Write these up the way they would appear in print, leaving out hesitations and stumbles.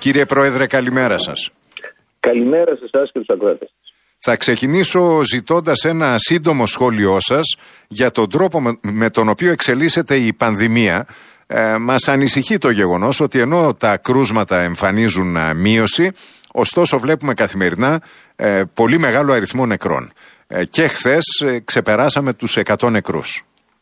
Κύριε Πρόεδρε, καλημέρα σας. Καλημέρα σε εσάς και τους ακροατές. Θα ξεκινήσω ζητώντας ένα σύντομο σχόλιο σας για τον τρόπο με τον οποίο εξελίσσεται η πανδημία. Μας ανησυχεί το γεγονός ότι ενώ τα κρούσματα εμφανίζουν μείωση, ωστόσο βλέπουμε καθημερινά πολύ μεγάλο αριθμό νεκρών. Και χθες ξεπεράσαμε τους 100 νεκρούς.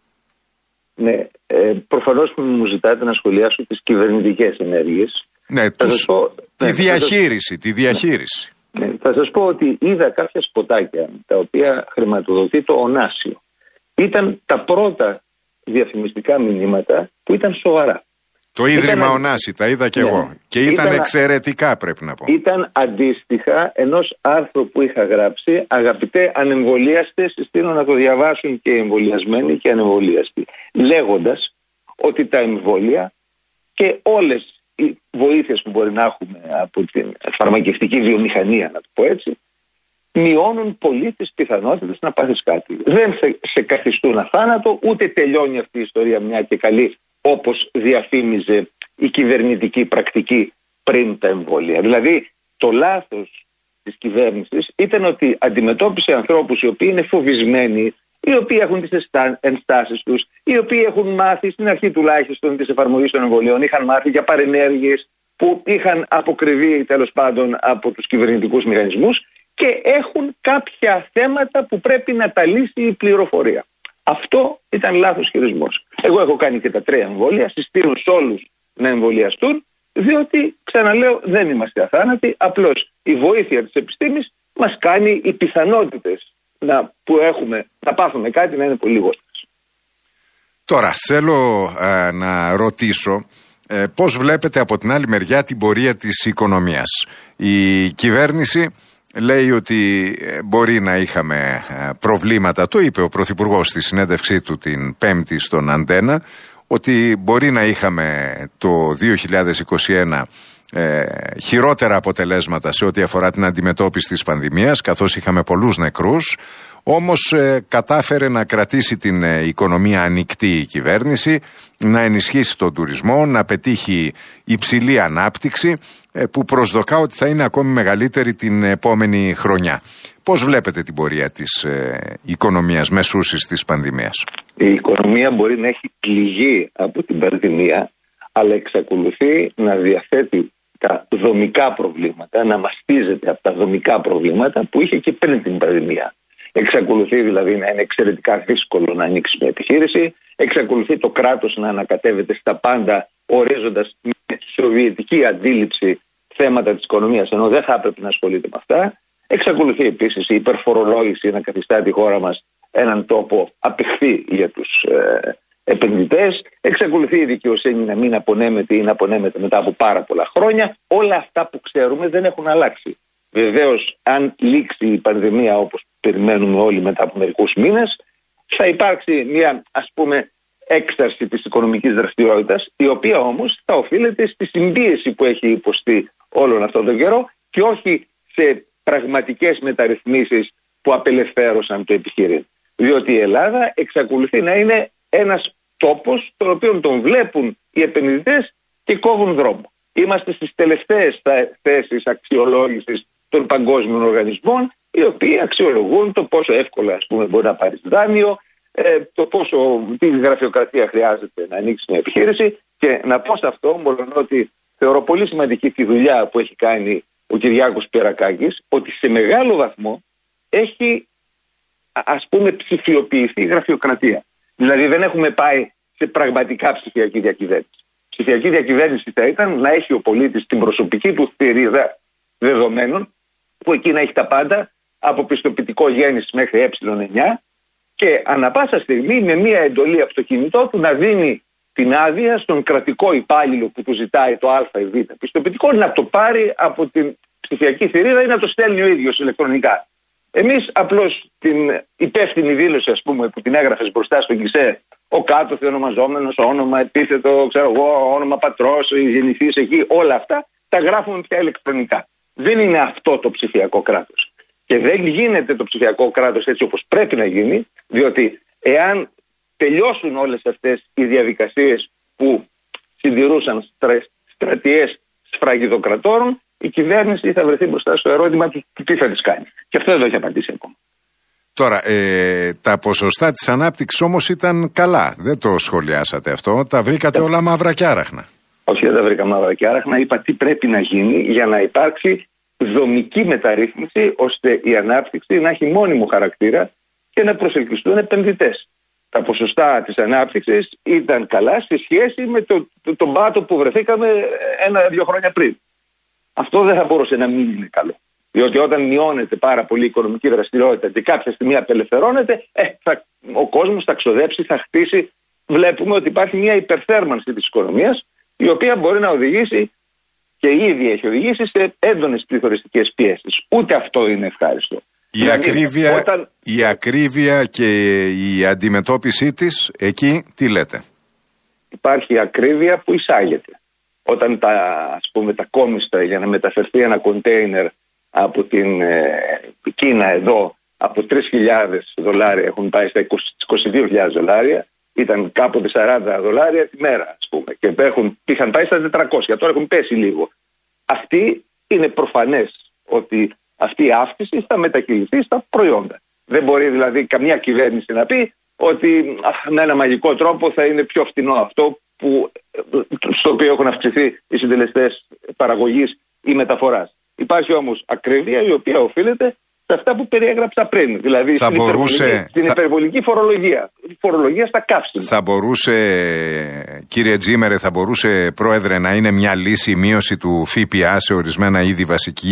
Ναι, προφανώς μου ζητάτε να σχολιάσω τις κυβερνητικές ενέργειες. Ναι, τη διαχείριση. Ναι, θα σας πω ότι είδα κάποια σποτάκια τα οποία χρηματοδοτεί το Ωνάσιο. Ήταν τα πρώτα διαφημιστικά μηνύματα που ήταν σοβαρά. Το Ίδρυμα Ωνάση, τα είδα και εγώ. Και ήταν εξαιρετικά, πρέπει να πω. Ήταν αντίστοιχα ενός άρθρου που είχα γράψει. Αγαπητέ ανεμβολίαστες, συστήνω να το διαβάσουν και οι εμβολιασμένοι και οι ανεμβολίαστοι. Λέγοντας ότι τα εμβόλια και όλες οι βοήθειες που μπορεί να έχουμε από την φαρμακευτική βιομηχανία, να το πω έτσι, μειώνουν πολύ τις πιθανότητες να πάθεις κάτι. Δεν σε καθιστούν αθάνατο, ούτε τελειώνει αυτή η ιστορία μια και καλή, όπως διαφήμιζε η κυβερνητική πρακτική πριν τα εμβόλια. Δηλαδή, το λάθος της κυβέρνησης ήταν ότι αντιμετώπισε ανθρώπους οι οποίοι είναι φοβισμένοι, οι οποίοι έχουν τις ενστάσεις τους, οι οποίοι έχουν μάθει στην αρχή τουλάχιστον της εφαρμογής των εμβολίων, είχαν μάθει για παρενέργειες που είχαν αποκριβεί τέλος πάντων από τους κυβερνητικούς μηχανισμούς και έχουν κάποια θέματα που πρέπει να τα λύσει η πληροφορία. Αυτό ήταν λάθος χειρισμός. Εγώ έχω κάνει και τα 3 εμβόλια, συστήνω σε όλους να εμβολιαστούν, διότι, ξαναλέω, δεν είμαστε αθάνατοι, απλώς η βοήθεια της επιστήμης μας κάνει οι πιθανότητες που έχουμε να πάθουμε κάτι να είναι πολύ λιγότερες. Τώρα, θέλω να ρωτήσω πώς βλέπετε από την άλλη μεριά την πορεία της οικονομίας. Η κυβέρνηση λέει ότι μπορεί να είχαμε προβλήματα, το είπε ο Πρωθυπουργός στη συνέντευξή του την Πέμπτη στον Αντένα, ότι μπορεί να είχαμε το 2021 χειρότερα αποτελέσματα σε ό,τι αφορά την αντιμετώπιση της πανδημίας, καθώς είχαμε πολλούς νεκρούς, όμως κατάφερε να κρατήσει την οικονομία ανοιχτή η κυβέρνηση, να ενισχύσει τον τουρισμό, να πετύχει υψηλή ανάπτυξη που προσδοκά ότι θα είναι ακόμη μεγαλύτερη την επόμενη χρονιά. Πώς βλέπετε την πορεία της οικονομίας μεσούσης της πανδημίας? Η οικονομία μπορεί να έχει πληγεί από την πανδημία, αλλά εξακολουθεί να διαθέτει τα δομικά προβλήματα, να μαστίζεται από τα δομικά προβλήματα που είχε και πριν την πανδημία. Εξακολουθεί δηλαδή να είναι εξαιρετικά δύσκολο να ανοίξει μια επιχείρηση, εξακολουθεί το κράτος να ανακατεύεται στα πάντα, ορίζοντας με σοβιετική αντίληψη θέματα της οικονομίας, ενώ δεν θα έπρεπε να ασχολείται με αυτά. Εξακολουθεί επίσης η υπερφορολόγηση να καθιστά τη χώρα μας έναν τόπο απεχθή για τους επενδυτές. Εξακολουθεί η δικαιοσύνη να μην απονέμεται ή να απονέμεται μετά από πάρα πολλά χρόνια. Όλα αυτά που ξέρουμε δεν έχουν αλλάξει. Βεβαίως, αν λήξει η πανδημία όπως περιμένουμε όλοι μετά από μερικούς μήνες, θα υπάρξει μια, ας πούμε, έκσταση της οικονομικής δραστηριότητας, η οποία όμως θα οφείλεται στη συμπίεση που έχει υποστεί όλον αυτόν τον καιρό και όχι σε πραγματικές μεταρρυθμίσεις που απελευθέρωσαν το επιχείρημα. Διότι η Ελλάδα εξακολουθεί να είναι ένας τόπος τον οποίο τον βλέπουν οι επενδυτές και κόβουν δρόμο. Είμαστε στις τελευταίες θέσεις αξιολόγησης των παγκόσμιων οργανισμών, οι οποίοι αξιολογούν το πόσο εύκολα, ας πούμε, μπορεί να πάρεις δάνειο, το πόσο τι γραφειοκρατία χρειάζεται να ανοίξει μια επιχείρηση. Και να πω σε αυτό, μόνο ότι θεωρώ πολύ σημαντική τη δουλειά που έχει κάνει ο Κυριάκος Πιερακάκης, ότι σε μεγάλο βαθμό έχει, ας πούμε, ψηφιοποιηθεί η γραφειοκρατία. Δηλαδή δεν έχουμε πάει σε πραγματικά ψηφιακή διακυβέρνηση. Ψηφιακή διακυβέρνηση θα ήταν να έχει ο πολίτης την προσωπική του θηρίδα δεδομένων, που εκεί να έχει τα πάντα, από πιστοποιητικό γέννησης μέχρι ε9, και ανα πάσα στιγμή με μία εντολή από το κινητό του να δίνει την άδεια στον κρατικό υπάλληλο που του ζητάει το α ή β πιστοποιητικό να το πάρει από την ψηφιακή θηρίδα ή να το στέλνει ο ίδιος ηλεκτρονικά. Εμείς απλώς την υπεύθυνη δήλωση, ας πούμε, που την έγραφες μπροστά στο γκισέ, ο κάτωθι ονομαζόμενος, όνομα, επίθετο, ξέρω εγώ, όνομα πατρός, γεννηθής εκεί, όλα αυτά τα γράφουμε πια ηλεκτρονικά. Δεν είναι αυτό το ψηφιακό κράτος. Και δεν γίνεται το ψηφιακό κράτος έτσι όπως πρέπει να γίνει, διότι εάν τελειώσουν όλες αυτές οι διαδικασίες που συντηρούσαν στρατιές σφραγιδοκρατόρων, η κυβέρνηση θα βρεθεί μπροστά στο ερώτημα του τι θα της κάνει. Και αυτό δεν το έχει απαντήσει ακόμα. Τώρα, τα ποσοστά της ανάπτυξης όμως ήταν καλά. Δεν το σχολιάσατε αυτό. Τα βρήκατε όλα μαύρα και άραχνα. Όχι, δεν τα βρήκα μαύρα και άραχνα. Είπα τι πρέπει να γίνει για να υπάρξει δομική μεταρρύθμιση, ώστε η ανάπτυξη να έχει μόνιμο χαρακτήρα και να προσελκυστούν επενδυτές. Τα ποσοστά της ανάπτυξης ήταν καλά σε σχέση με τον πάτο που βρεθήκαμε 1-2 χρόνια πριν. Αυτό δεν θα μπορούσε να μην είναι καλό. Διότι όταν μειώνεται πάρα πολύ η οικονομική δραστηριότητα και κάποια στιγμή απελευθερώνεται, ο κόσμος θα ξοδέψει, θα χτίσει. Βλέπουμε ότι υπάρχει μια υπερθέρμανση της οικονομίας, η οποία μπορεί να οδηγήσει και ήδη έχει οδηγήσει σε έντονες πληθωριστικές πιέσεις. Ούτε αυτό είναι ευχάριστο. Η ακρίβεια και η αντιμετώπιση της, εκεί τι λέτε? Υπάρχει ακρίβεια που εισάγεται. Όταν τα κόμιστα για να μεταφερθεί ένα κοντέινερ από την Κίνα εδώ από $3.000 έχουν πάει στα $22.000, ήταν κάποτε $40 τη μέρα, ας πούμε, και είχαν πάει στα 400, τώρα έχουν πέσει λίγο. Αυτή είναι προφανές ότι αυτή η αύξηση θα μετακυληθεί στα προϊόντα. Δεν μπορεί δηλαδή καμιά κυβέρνηση να πει ότι με ένα μαγικό τρόπο θα είναι πιο φτηνό αυτό στο οποίο έχουν αυξηθεί οι συντελεστές παραγωγής ή μεταφοράς. Υπάρχει όμως ακρίβεια η οποία οφείλεται σε αυτά που περιέγραψα πριν. Δηλαδή στην υπερβολική φορολογία. Φορολογία στα καύσιμα. Θα μπορούσε, κύριε Τζίμερε, πρόεδρε, να είναι μια λύση η μείωση του ΦΠΑ σε ορισμένα είδη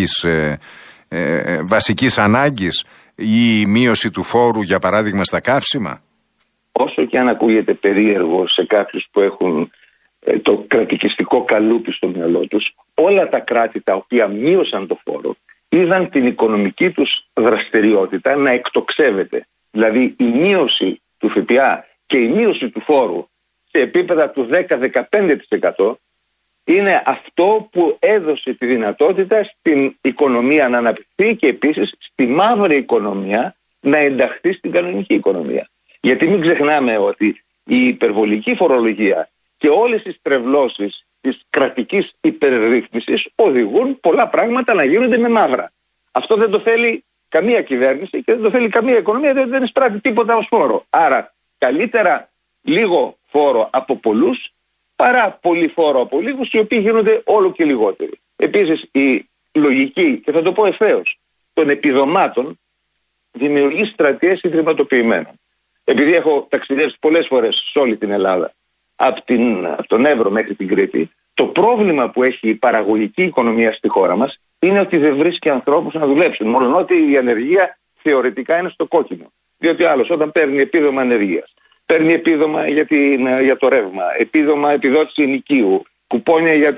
βασικής ανάγκης ή η μείωση του φόρου, για παράδειγμα, στα καύσιμα? Όσο και αν ακούγεται περίεργο σε κάποιους που έχουν το κρατικιστικό καλούπι στο μυαλό τους, όλα τα κράτη τα οποία μείωσαν το φόρο είδαν την οικονομική τους δραστηριότητα να εκτοξεύεται. Δηλαδή η μείωση του ΦΠΑ και η μείωση του φόρου σε επίπεδα του 10-15% είναι αυτό που έδωσε τη δυνατότητα στην οικονομία να αναπτυχθεί και επίσης στη μαύρη οικονομία να ενταχθεί στην κανονική οικονομία. Γιατί μην ξεχνάμε ότι η υπερβολική φορολογία και όλες οι στρεβλώσεις της κρατικής υπερρύθμισης οδηγούν πολλά πράγματα να γίνονται με μαύρα. Αυτό δεν το θέλει καμία κυβέρνηση και δεν το θέλει καμία οικονομία, διότι δεν εισπράττει τίποτα ως φόρο. Άρα καλύτερα λίγο φόρο από πολλούς παρά πολύ φόρο από λίγους, οι οποίοι γίνονται όλο και λιγότεροι. Επίσης η λογική, και θα το πω ευθέως, των επιδομάτων δημιουργεί στρατιές ιδρυματοποιημένων. Επειδή έχω ταξιδέψει πολλές φορές σε όλη την Ελλάδα, από τον Εύρο μέχρι την Κρήτη, το πρόβλημα που έχει η παραγωγική οικονομία στη χώρα μας είναι ότι δεν βρίσκει ανθρώπους να δουλέψουν. Μόνο ότι η ανεργία θεωρητικά είναι στο κόκκινο. Διότι άλλος όταν παίρνει επίδομα ανεργίας, παίρνει επίδομα για το ρεύμα, επίδομα επιδότηση ενοικίου, κουπόνια για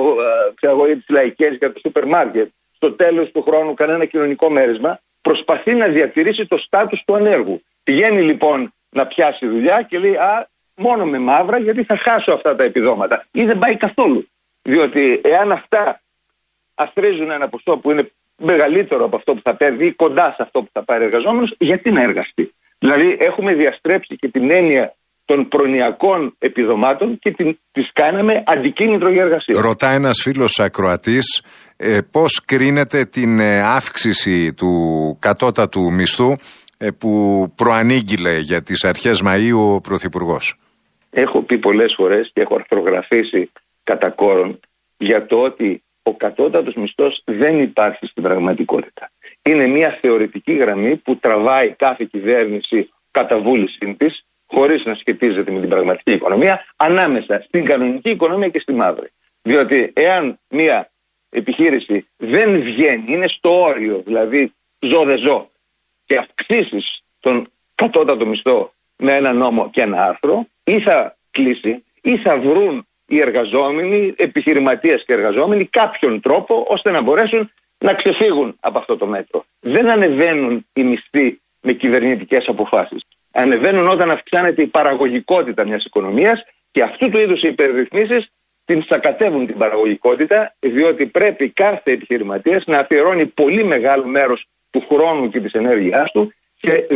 τις λαϊκές, για το σούπερ μάρκετ, στο τέλος του χρόνου κανένα κοινωνικό μέρισμα, προσπαθεί να διατηρήσει το στάτους του ανέργου. Πηγαίνει λοιπόν να πιάσει δουλειά και λέει μόνο με μαύρα, γιατί θα χάσω αυτά τα επιδόματα. Ή δεν πάει καθόλου. Διότι εάν αυτά αθροίζουν ένα ποσό που είναι μεγαλύτερο από αυτό που θα παίρνει ή κοντά σε αυτό που θα πάρει εργαζόμενος, γιατί να εργαστεί? Δηλαδή έχουμε διαστρέψει και την έννοια των προνοιακών επιδομάτων και τις κάναμε αντικίνητρο για εργασία. Ρωτά ένας φίλος ακροατής πώς κρίνεται την αύξηση του κατώτατου μισθού που προανήγγειλε για τις αρχές Μαΐου ο Πρωθυπουργός. Έχω πει πολλές φορές και έχω αρθρογραφήσει κατά κόρον για το ότι ο κατώτατος μισθός δεν υπάρχει στην πραγματικότητα. Είναι μια θεωρητική γραμμή που τραβάει κάθε κυβέρνηση κατά βούλησή της, χωρίς να σχετίζεται με την πραγματική οικονομία, ανάμεσα στην κανονική οικονομία και στη μαύρη. Διότι εάν μια επιχείρηση δεν βγαίνει, είναι στο όριο, δηλαδή ζω δεν ζω, και αυξήσεις τον κατώτατο μισθό με ένα νόμο και ένα άρθρο, ή θα κλείσει ή θα βρουν οι εργαζόμενοι, επιχειρηματίες και εργαζόμενοι, κάποιον τρόπο ώστε να μπορέσουν να ξεφύγουν από αυτό το μέτρο. Δεν ανεβαίνουν οι μισθοί με κυβερνητικές αποφάσεις. Ανεβαίνουν όταν αυξάνεται η παραγωγικότητα μιας οικονομίας, και αυτού του είδους οι υπερρυθμίσεις την σακατεύουν την παραγωγικότητα, διότι πρέπει κάθε επιχειρηματίας να αφιερώνει πολύ μεγάλο μέρος του χρόνου και της ενέργειάς του σε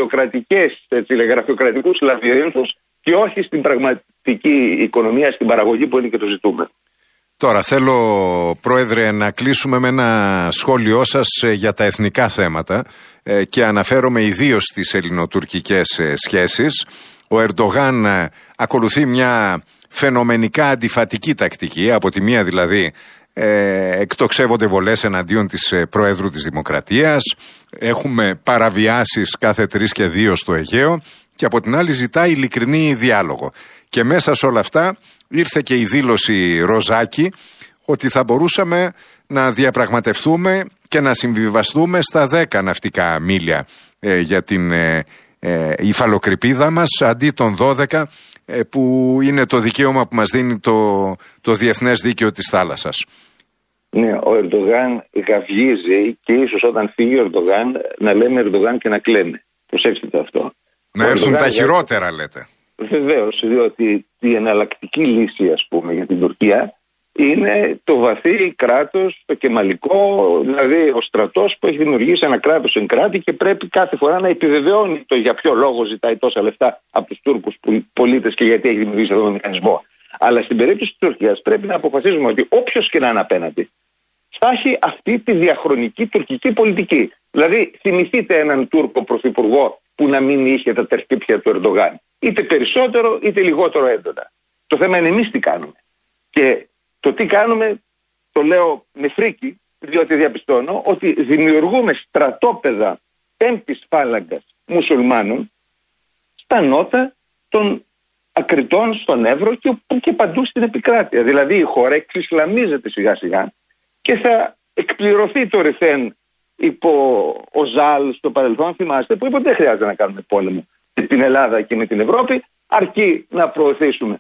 γραφειοκρατικούς λαβυρίνθους και όχι στην πραγματική οικονομία, στην παραγωγή που είναι και το ζητούμενο. Τώρα θέλω, Πρόεδρε, να κλείσουμε με ένα σχόλιο σας για τα εθνικά θέματα και αναφέρομαι ιδίως στις ελληνοτουρκικές σχέσεις. Ο Ερντογάν ακολουθεί μια φαινομενικά αντιφατική τακτική. Από τη μία δηλαδή εκτοξεύονται βολές εναντίον της Προέδρου της Δημοκρατίας, έχουμε παραβιάσεις κάθε 3 και 2 στο Αιγαίο και από την άλλη ζητά ειλικρινή διάλογο. Και μέσα σε όλα αυτά ήρθε και η δήλωση Ροζάκη ότι θα μπορούσαμε να διαπραγματευτούμε και να συμβιβαστούμε στα 10 ναυτικά μίλια για την υφαλοκρηπίδα μας αντί των 12 που είναι το δικαίωμα που μας δίνει το διεθνές δίκαιο της θάλασσας. Ναι, ο Ερντογάν γαυγίζει και ίσως όταν φύγει ο Ερντογάν να λέμε Ερντογάν και να κλαίμε. Προσέξτε το αυτό. Να έρθουν τα χειρότερα, λέτε. Βεβαίως, διότι η εναλλακτική λύση, ας πούμε, για την Τουρκία είναι το βαθύ κράτος, το κεμαλικό, δηλαδή ο στρατός που έχει δημιουργήσει ένα κράτος εν κράτη και πρέπει κάθε φορά να επιβεβαιώνει το για ποιο λόγο ζητάει τόσα λεφτά από τους Τούρκους πολίτες και γιατί έχει δημιουργήσει αυτόν τον μηχανισμό. Αλλά στην περίπτωση της Τουρκίας πρέπει να αποφασίζουμε ότι όποιος και να είναι απέναντι θα έχει αυτή τη διαχρονική τουρκική πολιτική. Δηλαδή, θυμηθείτε έναν Τούρκο πρωθυπουργό που να μην είχε τα τερτύπια του Ερντογάν. Είτε περισσότερο είτε λιγότερο έντονα. Το θέμα είναι εμείς τι κάνουμε. Και το τι κάνουμε το λέω με φρίκι, διότι διαπιστώνω ότι δημιουργούμε στρατόπεδα πέμπτης φάλαγγας μουσουλμάνων στα νότα των ακριτών στον Εύρο και παντού στην επικράτεια. Δηλαδή η χώρα εξισλαμίζεται σιγά σιγά και θα εκπληρωθεί το ρηθέν υπό ο Ζάλ στο παρελθόν, θυμάστε, που είπε ότι δεν χρειάζεται να κάνουμε πόλεμο με την Ελλάδα και με την Ευρώπη, αρκεί να προωθήσουμε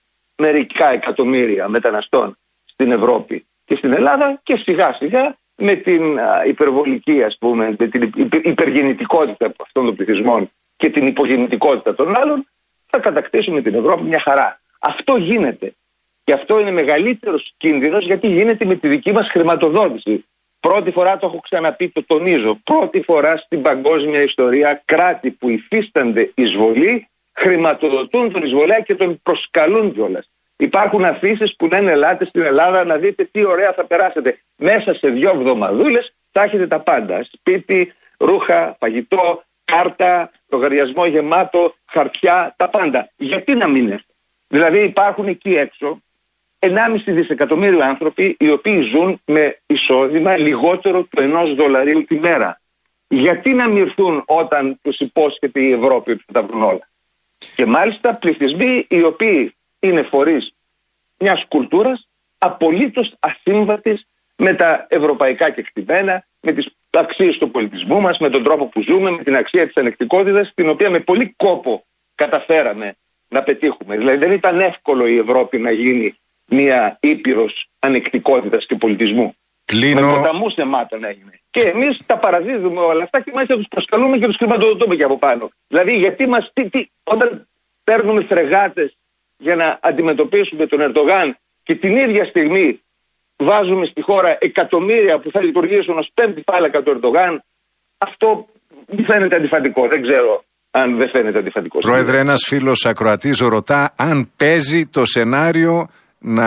μερικά εκατομμύρια μεταναστών στην Ευρώπη και στην Ελλάδα και σιγά σιγά με την υπερβολική, ας πούμε, με την υπεργεννητικότητα αυτών των πληθυσμών και την υπογεννητικότητα των άλλων θα κατακτήσουμε την Ευρώπη μια χαρά. Αυτό γίνεται. Και αυτό είναι μεγαλύτερος κίνδυνος γιατί γίνεται με τη δική μας χρηματοδότηση. Πρώτη φορά, το έχω ξαναπεί, το τονίζω, πρώτη φορά στην παγκόσμια ιστορία κράτη που υφίστανται εισβολή χρηματοδοτούν τον εισβολέα και τον προσκαλούν κιόλας. Υπάρχουν αφήσεις που λένε ελάτε στην Ελλάδα να δείτε τι ωραία θα περάσετε. Μέσα σε 2 εβδομαδούλες θα έχετε τα πάντα. Σπίτι, ρούχα, φαγητό, κάρτα, λογαριασμό γεμάτο, χαρτιά, τα πάντα. Γιατί να μην έρθει? Δηλαδή υπάρχουν εκεί έξω 1,5 δισεκατομμύριο άνθρωποι οι οποίοι ζουν με εισόδημα λιγότερο του $1 τη μέρα. Γιατί να μυρθούν όταν τους υπόσχεται η Ευρώπη ότι θα τα βρουν όλα? Και μάλιστα πληθυσμοί οι οποίοι είναι φορείς μιας κουλτούρας απολύτως ασύμβατης με τα ευρωπαϊκά κεκτημένα, με τις αξίες του πολιτισμού μας, με τον τρόπο που ζούμε, με την αξία της ανεκτικότητας, την οποία με πολύ κόπο καταφέραμε να πετύχουμε. Δηλαδή δεν ήταν εύκολο η Ευρώπη να γίνει μια ήπειρος ανεκτικότητας και πολιτισμού. Με ποταμούς αιμάτων έγινε. Και εμείς τα παραδίδουμε όλα αυτά και μάλιστα τους προσκαλούμε και τους χρηματοδοτούμε και από πάνω. Δηλαδή γιατί μας, όταν παίρνουμε φρεγάτες για να αντιμετωπίσουμε τον Ερντογάν και την ίδια στιγμή βάζουμε στη χώρα εκατομμύρια που θα λειτουργήσουν ως πέμπτη φάλακα του Ερντογάν, αυτό μου φαίνεται αντιφατικό. Δεν ξέρω αν δεν φαίνεται αντιφατικό. Πρόεδρε, ένας φίλος ακροατής ρωτά αν παίζει το σενάριο να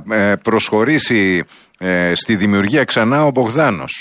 προσχωρήσει στη δημιουργία ξανά ο Μπογδάνος,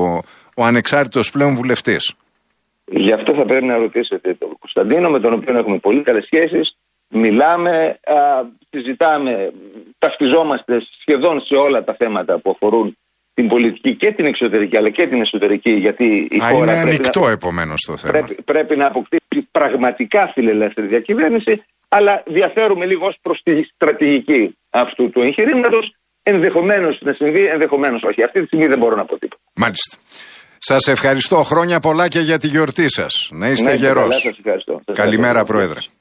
ο ανεξάρτητος πλέον βουλευτής. Γι' αυτό θα πρέπει να ρωτήσετε τον Κωνσταντίνο, με τον οποίο έχουμε πολύ καλές σχέσεις. Μιλάμε, συζητάμε, ταυτιζόμαστε σχεδόν σε όλα τα θέματα που αφορούν την πολιτική και την εξωτερική αλλά και την εσωτερική. Γιατί η χώρα είναι ανοιχτό επομένως το θέμα. Πρέπει να αποκτήσει πραγματικά φιλελεύθερη διακυβέρνηση, αλλά διαφέρουμε λίγο ως προς τη στρατηγική αυτού του εγχειρήματος. Ενδεχομένως να συμβεί, ενδεχομένως όχι. Αυτή τη στιγμή δεν μπορώ να πω τίποτα. Μάλιστα. Σας ευχαριστώ. Χρόνια πολλά και για τη γιορτή σας. Να είστε γερός. Καλημέρα, Πρόεδρε.